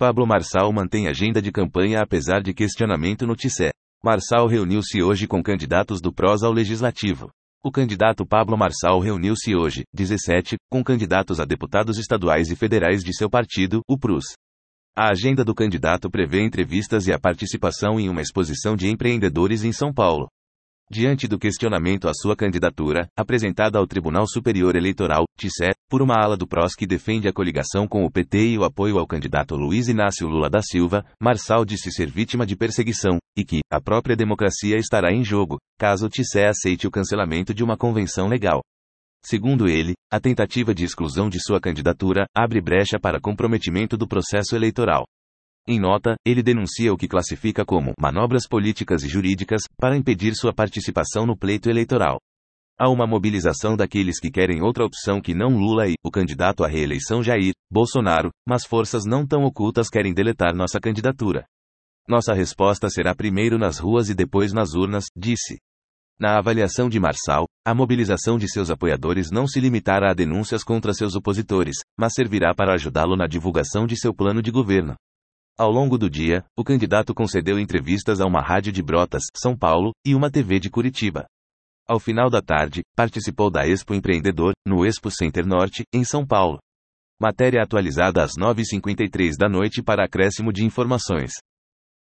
Pablo Marçal mantém agenda de campanha apesar de questionamento no TSE. Marçal reuniu-se hoje com candidatos do PROS ao Legislativo. O candidato Pablo Marçal reuniu-se hoje, 17, com candidatos a deputados estaduais e federais de seu partido, o PRUS. A agenda do candidato prevê entrevistas e a participação em uma exposição de empreendedores em São Paulo. Diante do questionamento à sua candidatura, apresentada ao Tribunal Superior Eleitoral, TSE, por uma ala do PROS que defende a coligação com o PT e o apoio ao candidato Luiz Inácio Lula da Silva, Marçal disse ser vítima de perseguição, e que a própria democracia estará em jogo, caso o TSE aceite o cancelamento de uma convenção legal. Segundo ele, a tentativa de exclusão de sua candidatura abre brecha para comprometimento do processo eleitoral. Em nota, ele denuncia o que classifica como manobras políticas e jurídicas para impedir sua participação no pleito eleitoral. Há uma mobilização daqueles que querem outra opção que não Lula e o candidato à reeleição Jair Bolsonaro, mas forças não tão ocultas querem deletar nossa candidatura. Nossa resposta será primeiro nas ruas e depois nas urnas, disse. Na avaliação de Marçal, a mobilização de seus apoiadores não se limitará a denúncias contra seus opositores, mas servirá para ajudá-lo na divulgação de seu plano de governo. Ao longo do dia, o candidato concedeu entrevistas a uma rádio de Brotas, São Paulo, e uma TV de Curitiba. Ao final da tarde, participou da Expo Empreendedor, no Expo Center Norte, em São Paulo. Matéria atualizada às 9h53 da noite para acréscimo de informações.